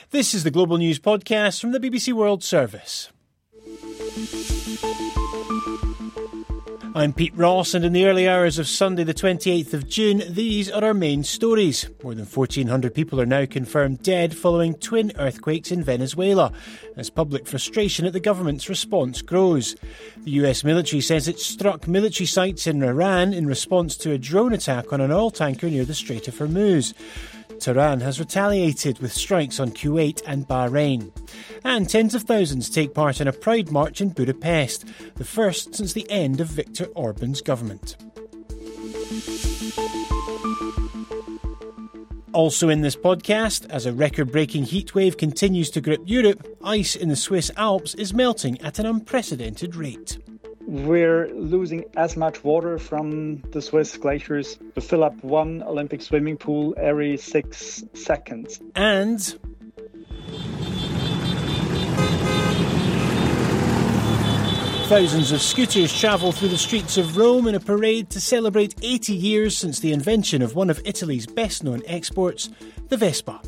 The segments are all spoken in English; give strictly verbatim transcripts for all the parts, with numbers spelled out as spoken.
This is the Global News Podcast from the B B C World Service. I'm Pete Ross, and in the early hours of Sunday the twenty-eighth of June, these are our main stories. More than fourteen hundred people are now confirmed dead following twin earthquakes in Venezuela, as public frustration at the government's response grows. The U S military says it struck military sites in Iran in response to a drone attack on an oil tanker near the Strait of Hormuz. Tehran has retaliated with strikes on Kuwait and Bahrain. And tens of thousands take part in a pride march in Budapest, the first since the end of Viktor Orban's government. Also in this podcast, as a record-breaking heatwave continues to grip Europe, ice in the Swiss Alps is melting at an unprecedented rate. We're losing as much water from the Swiss glaciers to fill up one Olympic swimming pool every six seconds. And thousands of scooters travel through the streets of Rome in a parade to celebrate eighty years since the invention of one of Italy's best-known exports, the Vespa.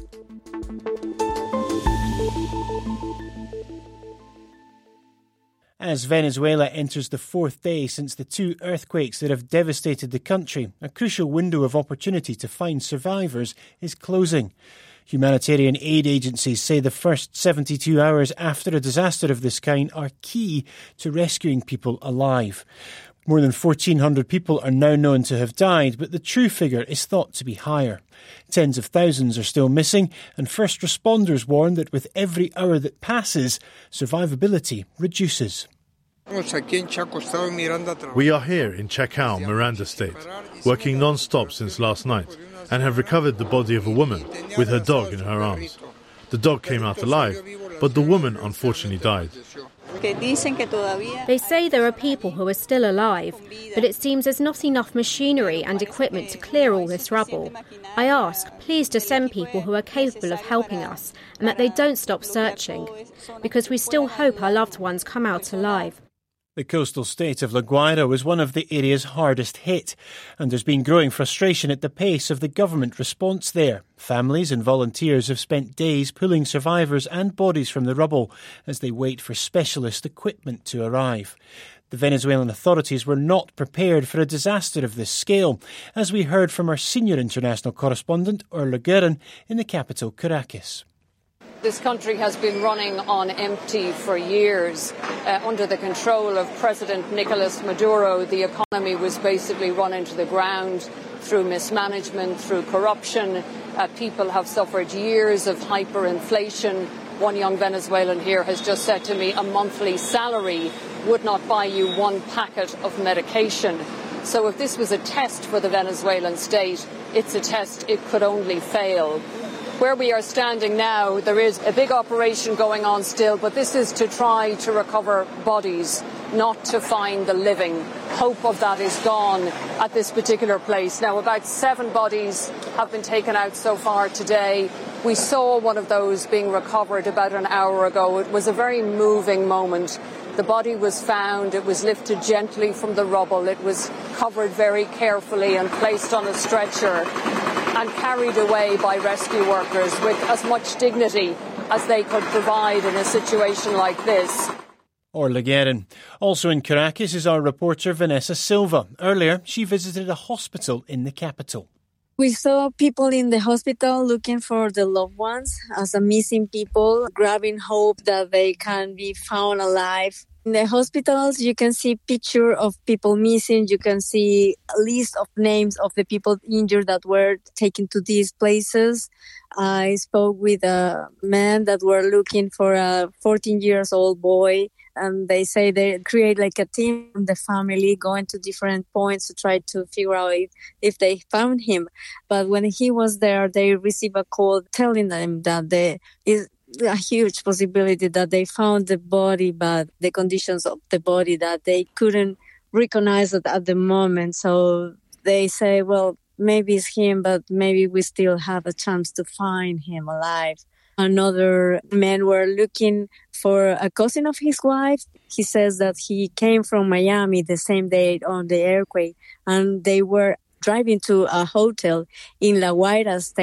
As Venezuela enters the fourth day since the two earthquakes that have devastated the country, a crucial window of opportunity to find survivors is closing. Humanitarian aid agencies say the first seventy-two hours after a disaster of this kind are key to rescuing people alive. More than fourteen hundred people are now known to have died, but the true figure is thought to be higher. Tens of thousands are still missing, and first responders warn that with every hour that passes, survivability reduces. We are here in Chacao, Miranda State, working non-stop since last night, and have recovered the body of a woman with her dog in her arms. The dog came out alive, but the woman unfortunately died. They say there are people who are still alive, but it seems there's not enough machinery and equipment to clear all this rubble. I ask, please, to send people who are capable of helping us, and that they don't stop searching, because we still hope our loved ones come out alive. The coastal state of La Guaira was one of the areas hardest hit, and there's been growing frustration at the pace of the government response there. Families and volunteers have spent days pulling survivors and bodies from the rubble as they wait for specialist equipment to arrive. The Venezuelan authorities were not prepared for a disaster of this scale, as we heard from our senior international correspondent, Orla Guerin, in the capital, Caracas. This country has been running on empty for years. Uh, under the control of President Nicolas Maduro, the economy was basically run into the ground through mismanagement, through corruption. Uh, people have suffered years of hyperinflation. One young Venezuelan here has just said to me a monthly salary would not buy you one packet of medication. So if this was a test for the Venezuelan state, it's a test it could only fail. Where we are standing now, there is a big operation going on still, but this is to try to recover bodies, not to find the living. Hope of that is gone at this particular place. Now, about seven bodies have been taken out so far today. We saw one of those being recovered about an hour ago. It was a very moving moment. The body was found, it was lifted gently from the rubble, it was covered very carefully and placed on a stretcher and carried away by rescue workers with as much dignity as they could provide in a situation like this. Orla Guerin. Also in Caracas is our reporter Vanessa Silva. Earlier, she visited a hospital in the capital. We saw people in the hospital looking for the loved ones as a missing people, grabbing hope that they can be found alive. In the hospitals, you can see picture of people missing. You can see a list of names of the people injured that were taken to these places. I spoke with a man that were looking for a fourteen years old boy. And they say they create like a team from the family going to different points to try to figure out if, if they found him. But when he was there, they received a call telling them that there is a huge possibility that they found the body, but the conditions of the body that they couldn't recognize it at the moment. So they say, well, maybe it's him, but maybe we still have a chance to find him alive. Another man were looking for a cousin of his wife. He says that he came from Miami the same day on the earthquake, and they were driving to a hotel in La Guaira State.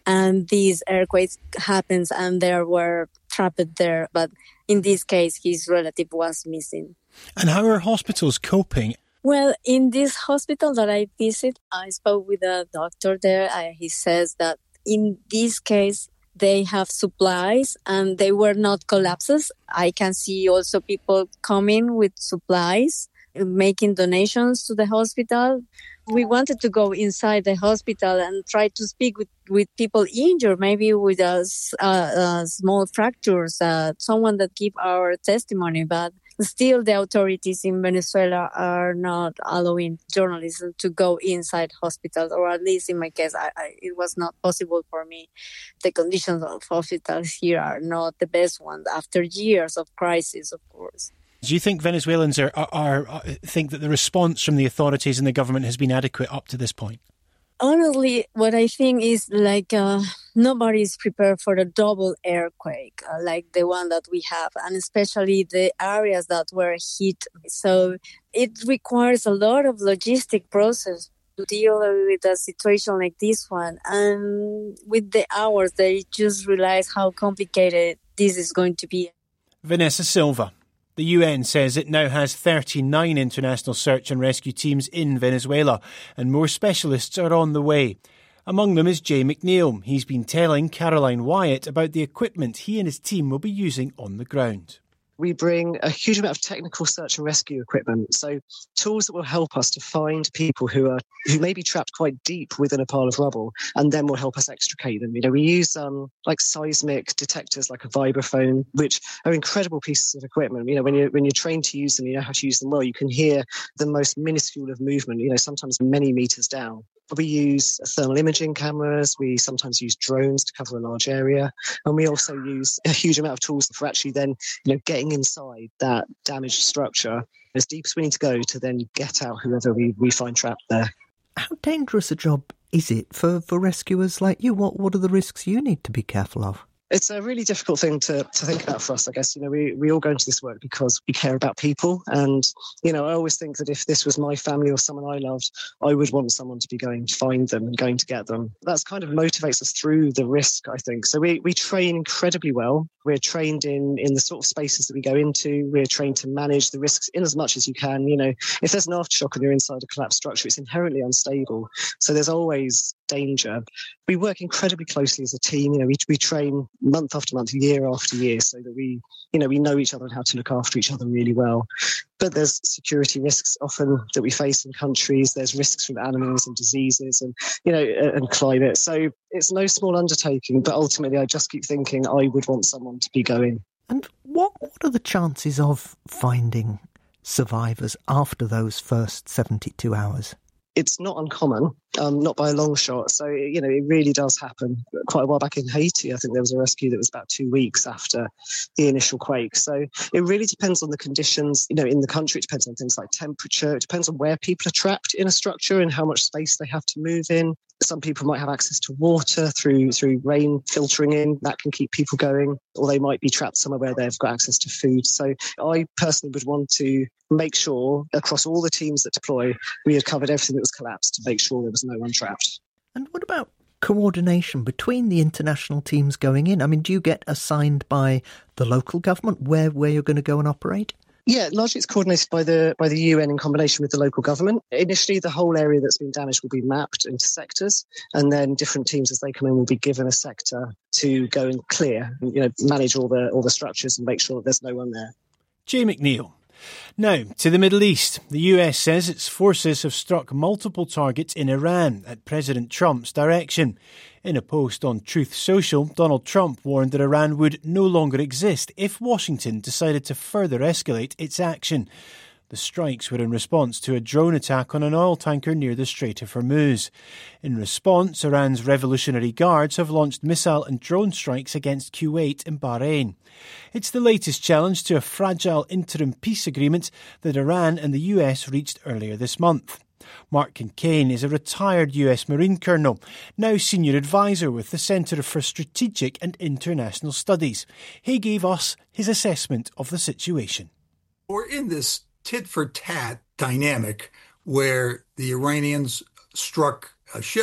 and these earthquakes happens and they were trapped there. But in this case, his relative was missing. And how are hospitals coping? Well, in this hospital that I visit, I spoke with a doctor there. I, he says that in this case, they have supplies and they were not collapses. I can see also people coming with supplies, making donations to the hospital. We wanted to go inside the hospital and try to speak with, with people injured, maybe with a, uh, uh, small fractures, uh, someone that give our testimony. But still, the authorities in Venezuela are not allowing journalists to go inside hospitals, or at least in my case, I, I, it was not possible for me. The conditions of hospitals here are not the best ones after years of crisis, of course. Do you think Venezuelans are, are, are think that the response from the authorities and the government has been adequate up to this point? Honestly, what I think is like uh, nobody is prepared for a double earthquake uh, like the one that we have, and especially the areas that were hit. So it requires a lot of logistic process to deal with a situation like this one. And with the hours, they just realize how complicated this is going to be. Vanessa Silva. The U N says it now has thirty-nine international search and rescue teams in Venezuela, and more specialists are on the way. Among them is Jay McNeil. He's been telling Caroline Wyatt about the equipment he and his team will be using on the ground. We bring a huge amount of technical search and rescue equipment, so tools that will help us to find people who are who may be trapped quite deep within a pile of rubble, and then will help us extricate them. You know, we use um, like seismic detectors, like a vibraphone, which are incredible pieces of equipment. You know, when you're when you're trained to use them, you know how to use them well. You can hear the most minuscule of movement. You know, sometimes many meters down. We use thermal imaging cameras. We sometimes use drones to cover a large area. And we also use a huge amount of tools for actually then, you know, getting inside that damaged structure as deep as we need to go to then get out whoever we, we find trapped there. How dangerous a job is it for, for rescuers like you? What, what are the risks you need to be careful of? It's a really difficult thing to, to think about for us, I guess. You know, we, we all go into this work because we care about people. And, you know, I always think that if this was my family or someone I loved, I would want someone to be going to find them and going to get them. That's kind of motivates us through the risk, I think. So we, we train incredibly well. We're trained in, in the sort of spaces that we go into. We're trained to manage the risks in as much as you can. You know, if there's an aftershock and you're inside a collapsed structure, it's inherently unstable. So there's always danger. We work incredibly closely as a team. You know, we, we train month after month, year after year, so that we, you know, we know each other and how to look after each other really well. But there's security risks often that we face in countries. There's risks from animals and diseases and, you know, and climate. So it's no small undertaking, but ultimately I just keep thinking I would want someone to be going. And what, what are the chances of finding survivors after those first seventy-two hours? It's not uncommon, um, not by a long shot. So, you know, it really does happen. Quite a while back in Haiti, I think there was a rescue that was about two weeks after the initial quake. So it really depends on the conditions, you know, in the country. It depends on things like temperature. It depends on where people are trapped in a structure and how much space they have to move in. Some people might have access to water through through rain filtering in. That can keep people going. Or they might be trapped somewhere where they've got access to food. So I personally would want to make sure across all the teams that deploy, we had covered everything that was collapsed to make sure there was no one trapped. And what about coordination between the international teams going in? I mean, do you get assigned by the local government where, where you're going to go and operate? Yeah, largely it's coordinated by the by the U N in combination with the local government. Initially, the whole area that's been damaged will be mapped into sectors, and then different teams as they come in will be given a sector to go and clear, and, you know, manage all the all the structures and make sure that there's no one there. Jay McNeil. Now, to the Middle East. The U S says its forces have struck multiple targets in Iran at President Trump's direction. In a post on Truth Social, Donald Trump warned that Iran would no longer exist if Washington decided to further escalate its action. The strikes were in response to a drone attack on an oil tanker near the Strait of Hormuz. In response, Iran's Revolutionary Guards have launched missile and drone strikes against Kuwait and Bahrain. It's the latest challenge to a fragile interim peace agreement that Iran and the U S reached earlier this month. Mark Kincaid is a retired U S Marine Colonel, now Senior Advisor with the Centre for Strategic and International Studies. He gave us his assessment of the situation. We're in this tit-for-tat dynamic where the Iranians struck a ship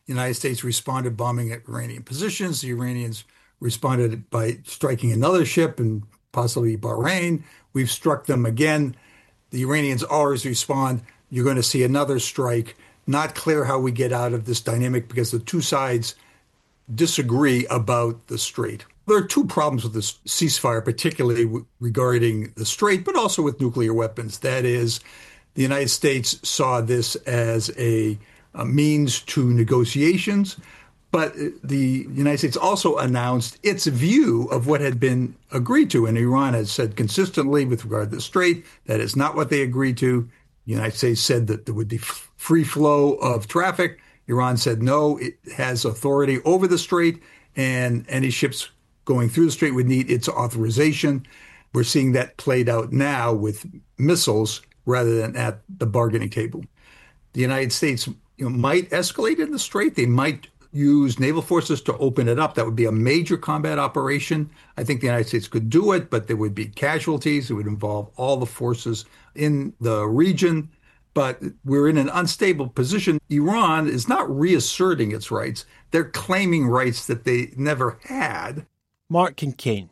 The United States responded bombing at Iranian positions. The Iranians responded by striking another ship and possibly Bahrain. We've struck them again. The Iranians always respond. You're going to see another strike. Not clear how we get out of this dynamic because the two sides disagree about the Strait. There are two problems with this ceasefire, particularly w- regarding the Strait, but also with nuclear weapons. That is, the United States saw this as a, a means to negotiations, but the United States also announced its view of what had been agreed to. And Iran has said consistently with regard to the Strait, that is not what they agreed to. The United States said that there would be f- free flow of traffic. Iran said, no, it has authority over the Strait, and any ships going through the Strait would need its authorization. We're seeing that played out now with missiles rather than at the bargaining table. The United States you know, might escalate in the Strait. They might use naval forces to open it up. That would be a major combat operation. I think the United States could do it, but there would be casualties. It would involve all the forces in the region. But we're in an unstable position. Iran is not reasserting its rights. They're claiming rights that they never had. Mark Kincaid.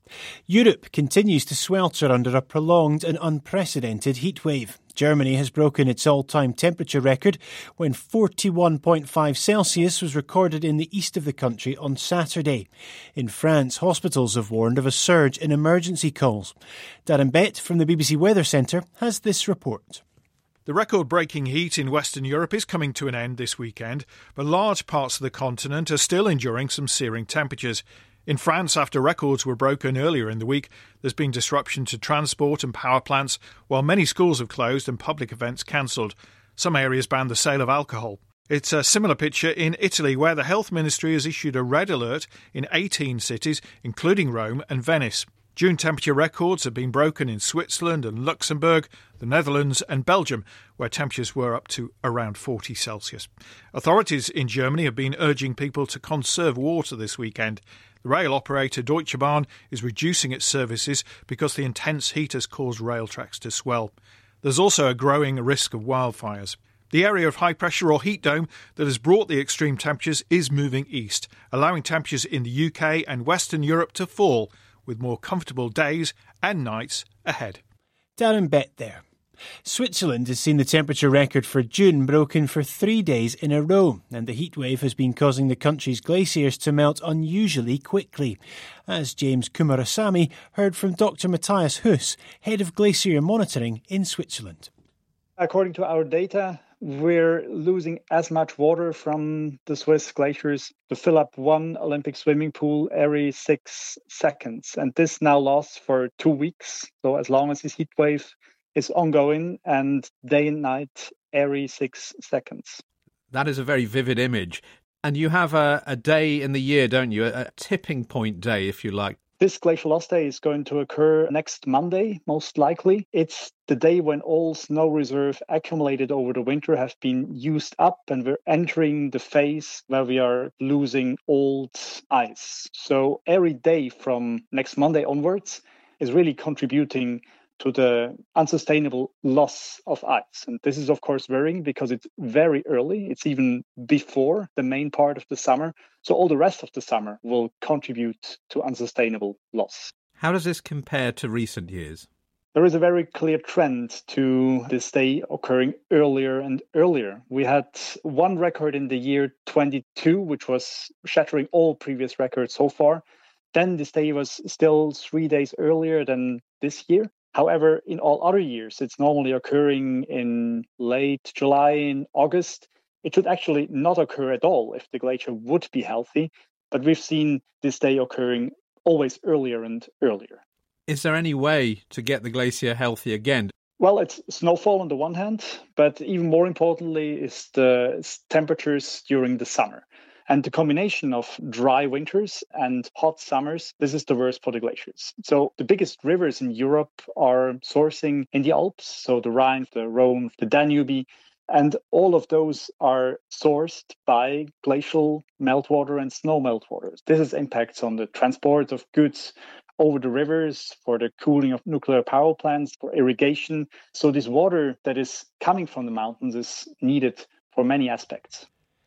Europe continues to swelter under a prolonged and unprecedented heatwave. Germany has broken its all-time temperature record when forty-one point five Celsius was recorded in the east of the country on Saturday. In France, hospitals have warned of a surge in emergency calls. Darren Bett from the B B C Weather Centre has this report. The record-breaking heat in Western Europe is coming to an end this weekend, but large parts of the continent are still enduring some searing temperatures. In France, after records were broken earlier in the week, there's been disruption to transport and power plants, while many schools have closed and public events cancelled. Some areas banned the sale of alcohol. It's a similar picture in Italy, where the Health Ministry has issued a red alert in eighteen cities, including Rome and Venice. June temperature records have been broken in Switzerland and Luxembourg, the Netherlands and Belgium, where temperatures were up to around forty Celsius. Authorities in Germany have been urging people to conserve water this weekend. The rail operator Deutsche Bahn is reducing its services because the intense heat has caused rail tracks to swell. There's also a growing risk of wildfires. The area of high pressure or heat dome that has brought the extreme temperatures is moving east, allowing temperatures in the U K and Western Europe to fall, with more comfortable days and nights ahead. Darren Bett there. Switzerland has seen the temperature record for June broken for three days in a row, and the heatwave has been causing the country's glaciers to melt unusually quickly. As James Kumarasamy heard from Doctor Matthias Huss, head of glacier monitoring in Switzerland. According to our data, we're losing as much water from the Swiss glaciers to fill up one Olympic swimming pool every six seconds. And this now lasts for two weeks. So as long as this heat wave is ongoing, and day and night every six seconds. That is a very vivid image. And you have a, a day in the year, don't you? A, a tipping point day, if you like. This glacial loss day is going to occur next Monday, most likely. It's the day when all snow reserve accumulated over the winter have been used up, and we're entering the phase where we are losing old ice. So every day from next Monday onwards is really contributing to the unsustainable loss of ice. And this is, of course, worrying because it's very early. It's even before the main part of the summer. So all the rest of the summer will contribute to unsustainable loss. How does this compare to recent years? There is a very clear trend to this day occurring earlier and earlier. We had one record in the year twenty-two, which was shattering all previous records so far. Then this day was still three days earlier than this year. However, in all other years, it's normally occurring in late July and August. It should actually not occur at all if the glacier would be healthy, but we've seen this day occurring always earlier and earlier. Is there any way to get the glacier healthy again? Well, it's snowfall on the one hand, but even more importantly is the temperatures during the summer. And the combination of dry winters and hot summers, this is the worst for the glaciers. So the biggest rivers in Europe are sourcing in the Alps, so the Rhine, the Rhone, the Danube, and all of those are sourced by glacial meltwater and snow meltwater. This has impacts on the transport of goods over the rivers, for the cooling of nuclear power plants, for irrigation. So this water that is coming from the mountains is needed for many aspects.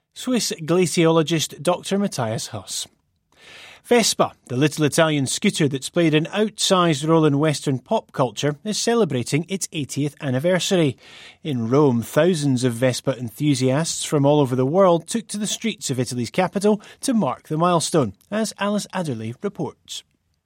Swiss glaciologist Doctor Matthias Huss. Vespa, the little Italian scooter that's played an outsized role in Western pop culture, is celebrating its eightieth anniversary. In Rome, thousands of Vespa enthusiasts from all over the world took to the streets of Italy's capital to mark the milestone, as Alice Adderley reports.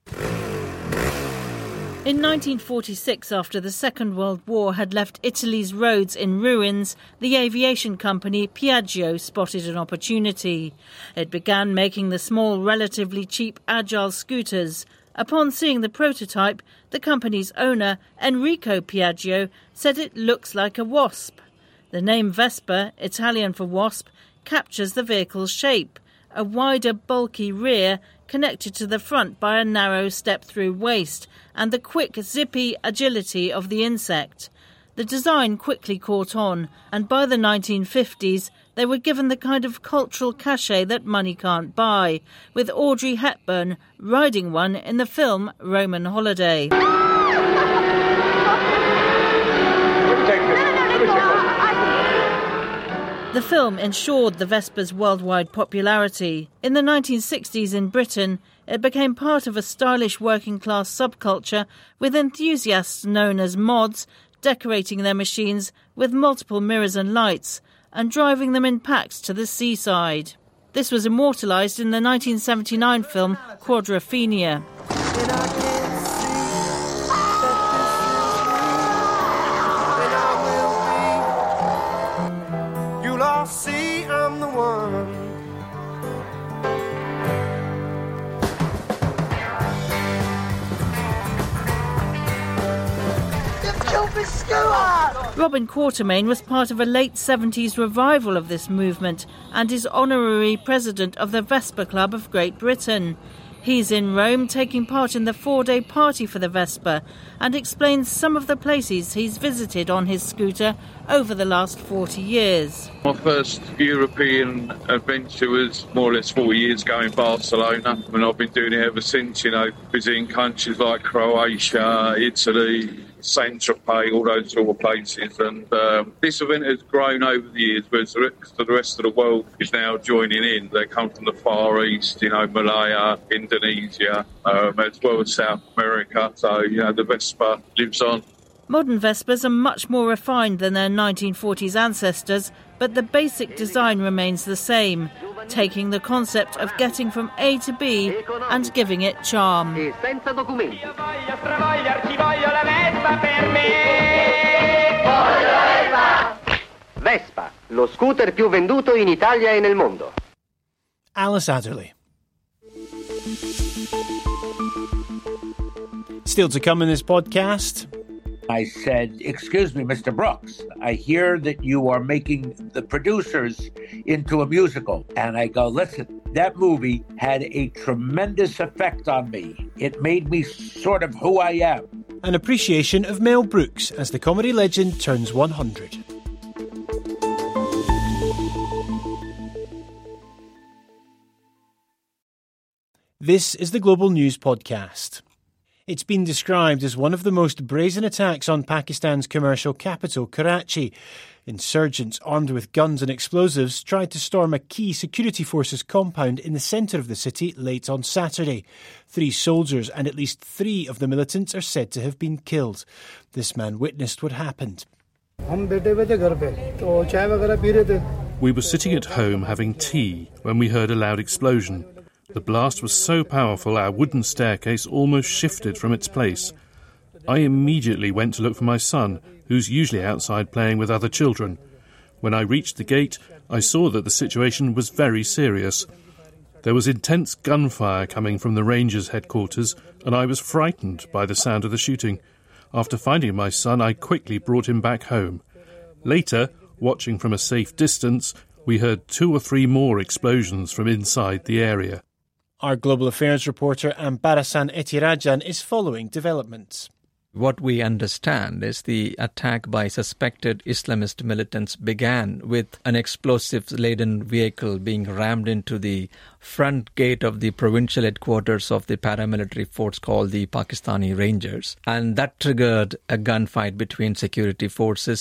In nineteen forty-six, after the Second World War had left Italy's roads in ruins, the aviation company Piaggio spotted an opportunity. It began making the small, relatively cheap Agile scooters. Upon seeing the prototype, the company's owner, Enrico Piaggio, said it looks like a wasp. The name Vespa, Italian for wasp, captures the vehicle's shape, a wider, bulky rear connected to the front by a narrow step-through waist, and the quick, zippy agility of the insect. The design quickly caught on, and by the nineteen fifties, they were given the kind of cultural cachet that money can't buy, with Audrey Hepburn riding one in the film Roman Holiday. The film ensured the Vespa's worldwide popularity. In the nineteen sixties in Britain, it became part of a stylish working-class subculture with enthusiasts known as mods decorating their machines with multiple mirrors and lights and driving them in packs to the seaside. This was immortalised in the nineteen seventy-nine film Quadrophenia. See, I'm the one. Robin Quatermain was part of a late seventies revival of this movement and is honorary president of the Vespa Club of Great Britain. He's in Rome taking part in the four-day party for the Vespa and explains some of the places he's visited on his scooter over the last forty years. My first European adventure was more or less four years ago in Barcelona, and I've been doing it ever since, you know, visiting countries like Croatia, Italy, Saint-Tropez, all those sort of places. And um, this event has grown over the years, whereas the rest, the rest of the world is now joining in. They come from the Far East, you know, Malaya, Indonesia, um, as well as South America. So, you know, the Vespa lives on. Modern Vespas are much more refined than their nineteen forties ancestors, but the basic design remains the same, taking the concept of getting from A to B and giving it charm. Vespa, lo scooter più venduto in Italia e nel mondo. Alice Adderley. Still to come in this podcast. I said, excuse me, Mister Brooks, I hear that you are making The Producers into a musical. And I go, listen, that movie had a tremendous effect on me. It made me sort of who I am. An appreciation of Mel Brooks as the comedy legend turns one hundred. This is the Global News Podcast. It's been described as one of the most brazen attacks on Pakistan's commercial capital, Karachi. Insurgents armed with guns and explosives tried to storm a key security forces compound in the centre of the city late on Saturday. Three soldiers and at least three of the militants are said to have been killed. This man witnessed what happened. We were sitting at home having tea when we heard a loud explosion. The blast was so powerful our wooden staircase almost shifted from its place. I immediately went to look for my son, who's usually outside playing with other children. When I reached the gate, I saw that the situation was very serious. There was intense gunfire coming from the Rangers' headquarters, and I was frightened by the sound of the shooting. After finding my son, I quickly brought him back home. Later, watching from a safe distance, we heard two or three more explosions from inside the area. Our Global Affairs reporter Ambarasan Etirajan is following developments. What we understand is the attack by suspected Islamist militants began with an explosives-laden vehicle being rammed into the front gate of the provincial headquarters of the paramilitary force called the Pakistani Rangers. And that triggered a gunfight between security forces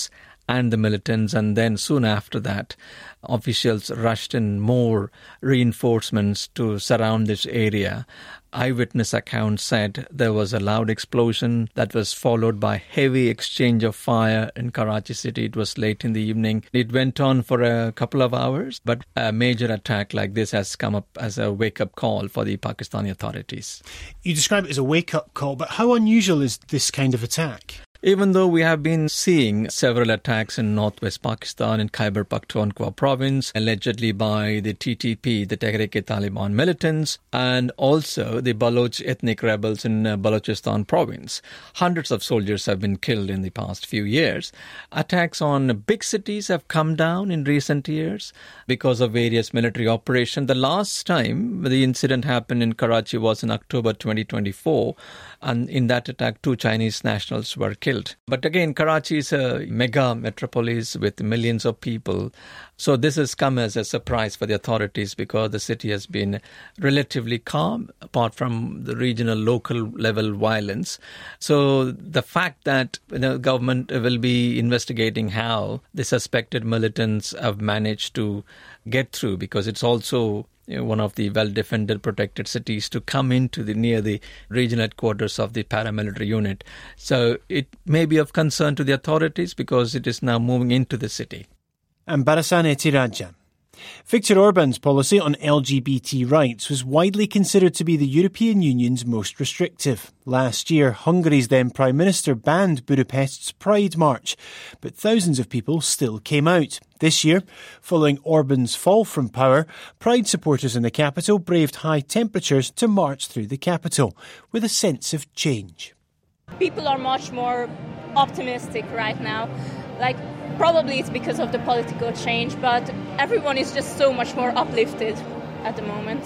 and the militants. And then soon after that, officials rushed in more reinforcements to surround this area. Eyewitness accounts said there was a loud explosion that was followed by heavy exchange of fire in Karachi city. It was late in the evening. It went on for a couple of hours, but a major attack like this has come up as a wake-up call for the Pakistani authorities. You describe it as a wake-up call, but how unusual is this kind of attack? Even though we have been seeing several attacks in northwest Pakistan, in Khyber Pakhtunkhwa province, allegedly by the T T P, the Tehrik-e-Taliban militants, and also the Baloch ethnic rebels in uh, Balochistan province. Hundreds of soldiers have been killed in the past few years. Attacks on big cities have come down in recent years because of various military operations. The last time the incident happened in Karachi was in October twenty twenty-four, and in that attack, two Chinese nationals were killed. But again, Karachi is a mega metropolis with millions of people. So this has come as a surprise for the authorities because the city has been relatively calm, apart from the regional, local level violence. So the fact that the government will be investigating how the suspected militants have managed to get through, because it's also You know, one of the well-defended, protected cities, to come into the near the regional headquarters of the paramilitary unit. So it may be of concern to the authorities because it is now moving into the city. And Barasane Tiraja. Viktor Orban's policy on L G B T rights was widely considered to be the European Union's most restrictive. Last year, Hungary's then Prime Minister banned Budapest's Pride March, but thousands of people still came out. This year, following Orban's fall from power, Pride supporters in the capital braved high temperatures to march through the capital with a sense of change. People are much more optimistic right now. Like, probably it's because of the political change, but everyone is just so much more uplifted at the moment.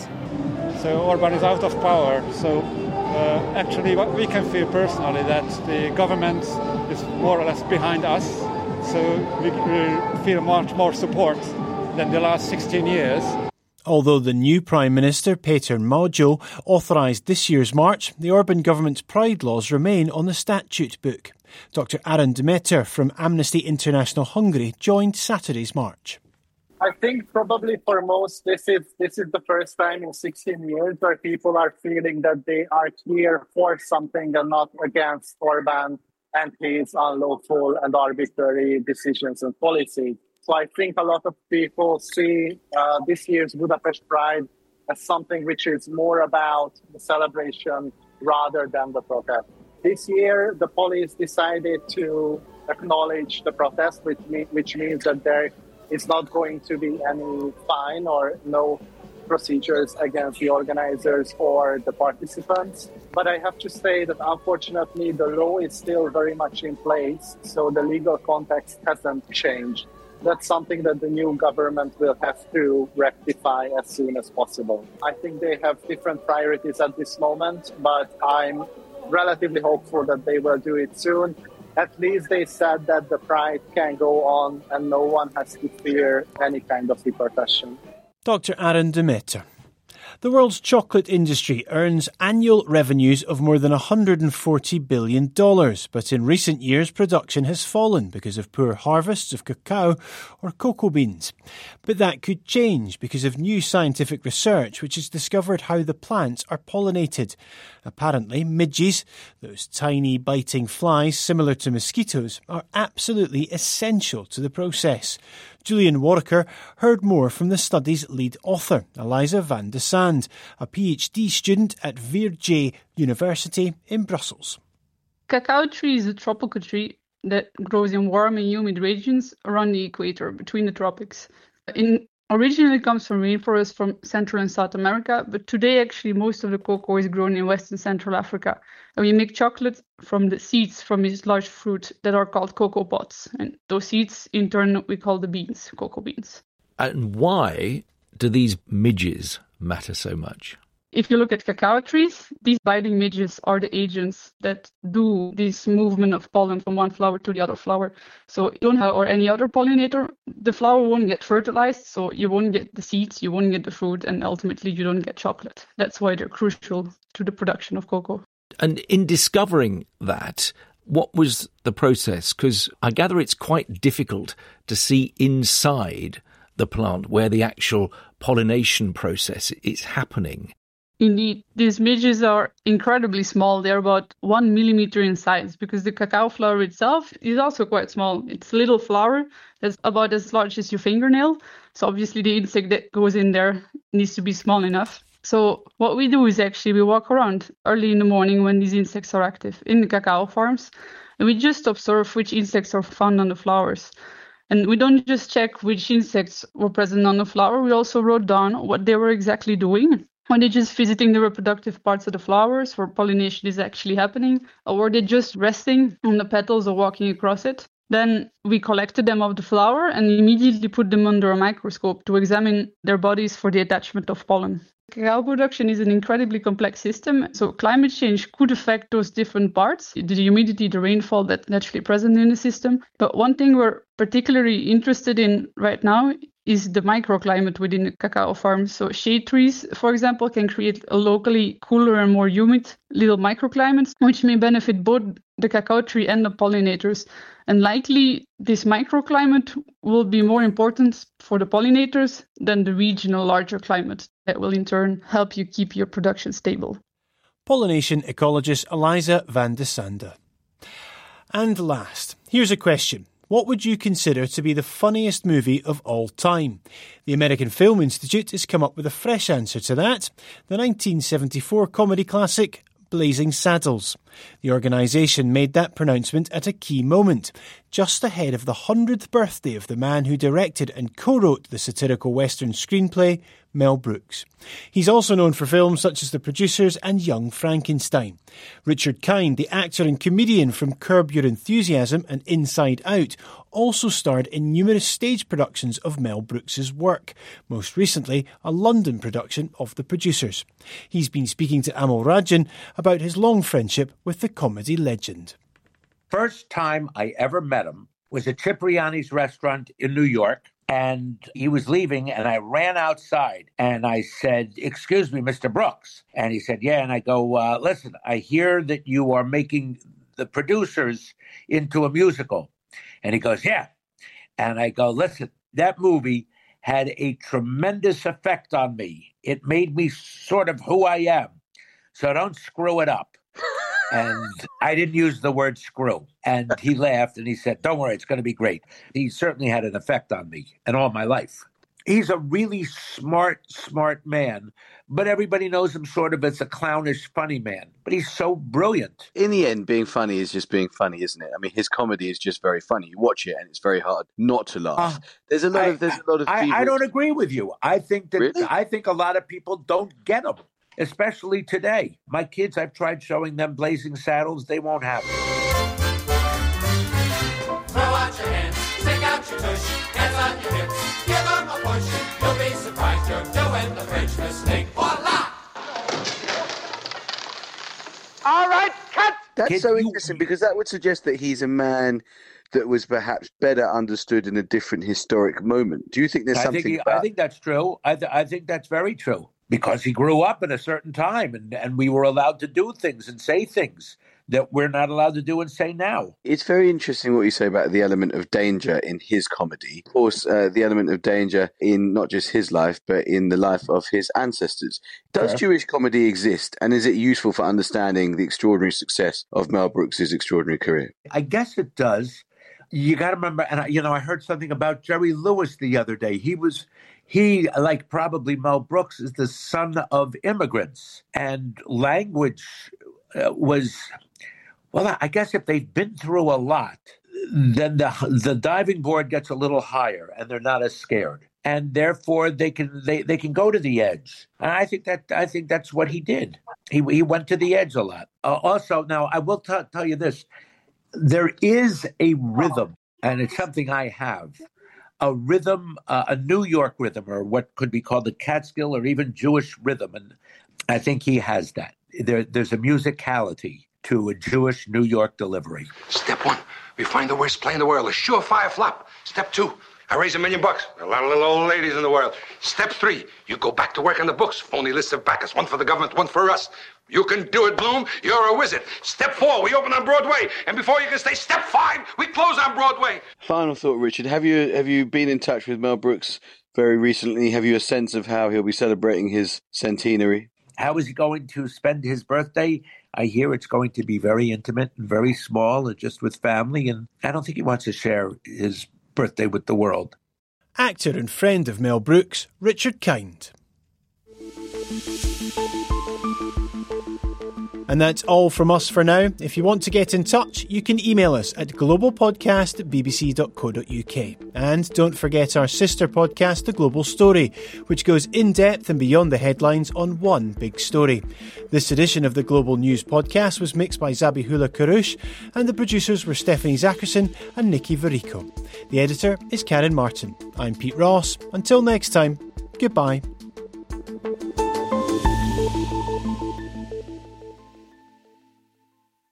So Orban is out of power, so uh, actually what we can feel personally that the government is more or less behind us, so we, we feel much more support than the last sixteen years. Although the new Prime Minister, Peter Majo, authorised this year's march, the Orban government's pride laws remain on the statute book. Doctor Aaron Demeter from Amnesty International Hungary joined Saturday's march. I think probably for most this is this is the first time in sixteen years where people are feeling that they are here for something and not against Orban and his unlawful and arbitrary decisions and policies. So I think a lot of people see uh, this year's Budapest Pride as something which is more about the celebration rather than the protest. This year, the police decided to acknowledge the protest, which, me- which means that there is not going to be any fine or no procedures against the organizers or the participants. But I have to say that unfortunately, the law is still very much in place, so the legal context hasn't changed. That's something that the new government will have to rectify as soon as possible. I think they have different priorities at this moment, but I'm relatively hopeful that they will do it soon. At least they said that the Pride can go on and no one has to fear any kind of repercussion. Doctor Aaron Demeter. The world's chocolate industry earns annual revenues of more than one hundred forty billion dollars, but in recent years production has fallen because of poor harvests of cacao or cocoa beans. But that could change because of new scientific research which has discovered how the plants are pollinated. Apparently, midges, those tiny biting flies similar to mosquitoes, are absolutely essential to the process. Julian Warwicker heard more from the study's lead author, Eliza van de Sand, a PhD student at Virgé University in Brussels. Cacao tree is a tropical tree that grows in warm and humid regions around the equator, between the tropics. In Originally comes from rainforests from Central and South America, but today actually most of the cocoa is grown in West and Central Africa. And we make chocolate from the seeds from these large fruit that are called cocoa pods. And those seeds, in turn, we call the beans, cocoa beans. And why do these midges matter so much? If you look at cacao trees, these biting midges are the agents that do this movement of pollen from one flower to the other flower. So you don't have, or any other pollinator, the flower won't get fertilized, so you won't get the seeds, you won't get the fruit, and ultimately you don't get chocolate. That's why they're crucial to the production of cocoa. And in discovering that, What was the process? Because I gather it's quite difficult to see inside the plant where the actual pollination process is happening. Indeed, these midges are incredibly small. They're about one millimeter in size because the cacao flower itself is also quite small. It's a little flower that's about as large as your fingernail. So obviously the insect that goes in there needs to be small enough. So what we do is actually we walk around early in the morning when these insects are active in the cacao farms, and we just observe which insects are found on the flowers. And we don't just check which insects were present on the flower, we also wrote down what they were exactly doing. Were they just visiting the reproductive parts of the flowers where pollination is actually happening? Or were they just resting on the petals or walking across it? Then we collected them off the flower and immediately put them under a microscope to examine their bodies for the attachment of pollen. Cacao production is an incredibly complex system, so climate change could affect those different parts, the humidity, the rainfall that's naturally present in the system. But one thing we're particularly interested in right now is the microclimate within the cacao farms. So shade trees, for example, can create a locally cooler and more humid little microclimates, which may benefit both the cacao tree and the pollinators. And likely this microclimate will be more important for the pollinators than the regional larger climate that will in turn help you keep your production stable. Pollination ecologist Eliza van de Sande. And last, here's a question. What would you consider to be the funniest movie of all time? The American Film Institute has come up with a fresh answer to that. The nineteen seventy-four comedy classic Blazing Saddles. The organisation made that pronouncement at a key moment, just ahead of the hundredth birthday of the man who directed and co-wrote the satirical Western screenplay, Mel Brooks. He's also known for films such as The Producers and Young Frankenstein. Richard Kind, the actor and comedian from Curb Your Enthusiasm and Inside Out, also starred in numerous stage productions of Mel Brooks's work, most recently a London production of The Producers. He's been speaking to Amol Rajan about his long friendship with the comedy legend. First time I ever met him was at Cipriani's restaurant in New York. And he was leaving, and I ran outside, and I said, "Excuse me, Mister Brooks." And he said, "Yeah." And I go, uh, "Listen, I hear that you are making The Producers into a musical." And he goes, "Yeah." And I go, "Listen, that movie had a tremendous effect on me. It made me sort of who I am. So don't screw it up." And I didn't use the word screw. And he laughed and he said, "Don't worry, it's going to be great." He certainly had an effect on me and all my life. He's a really smart, smart man, but everybody knows him sort of as a clownish, funny man. But he's so brilliant. In the end, being funny is just being funny, isn't it? I mean, his comedy is just very funny. You watch it and it's very hard not to laugh. Uh, there's a lot I, of there's a lot of. I, I don't agree with you. I think that really? I think a lot of people don't get him. Especially today. My kids, I've tried showing them Blazing Saddles. They won't have it. Throw out your hands, stick out your tush, hands on your hips, give them a push. You'll be surprised you're doing the French mistake. Voila! All right, cut! That's Kid, so you... interesting because that would suggest that he's a man that was perhaps better understood in a different historic moment. Do you think there's I something think he, about... I think that's true. I, th- I think that's very true. Because he grew up at a certain time and, and we were allowed to do things and say things that we're not allowed to do and say now. It's very interesting what you say about the element of danger in his comedy. Of course, uh, the element of danger in not just his life, but in the life of his ancestors. Does sure. Jewish comedy exist? And is it useful for understanding the extraordinary success of Mel Brooks' extraordinary career? I guess it does. You got to remember, and I, you know, I heard something about Jerry Lewis the other day. He was... He, like probably Mel Brooks, is the son of immigrants. And language uh, was, well, I guess if they've been through a lot, then the the diving board gets a little higher and they're not as scared. And therefore they can they, they can go to the edge. And I think that I think that's what he did. He he went to the edge a lot. Uh, also, now I will t- tell you this. There is a rhythm, and it's something I have. A rhythm, uh, a New York rhythm, or what could be called the Catskill or even Jewish rhythm. And I think he has that. There, there's a musicality to a Jewish New York delivery. Step one, we find the worst play in the world, a surefire flop. Step two, I raise a million bucks. A lot of little old ladies in the world. Step three, you go back to work on the books. Phony lists of backers. One for the government, one for us. You can do it, Bloom. You're a wizard. Step four, we open on Broadway. And before you can stay, step five, we close on Broadway. Final thought, Richard. Have you have you been in touch with Mel Brooks very recently? Have you a sense of how he'll be celebrating his centenary? How is he going to spend his birthday? I hear it's going to be very intimate and very small and just with family. And I don't think he wants to share his birthday with the world. Actor and friend of Mel Brooks, Richard Kind. And that's all from us for now. If you want to get in touch, you can email us at globalpodcast at b b c dot co dot u k. And don't forget our sister podcast, The Global Story, which goes in-depth and beyond the headlines on one big story. This edition of the Global News Podcast was mixed by Zabihullah Karouche, and the producers were Stephanie Zackerson and Nikki Verico. The editor is Karen Martin. I'm Pete Ross. Until next time, goodbye.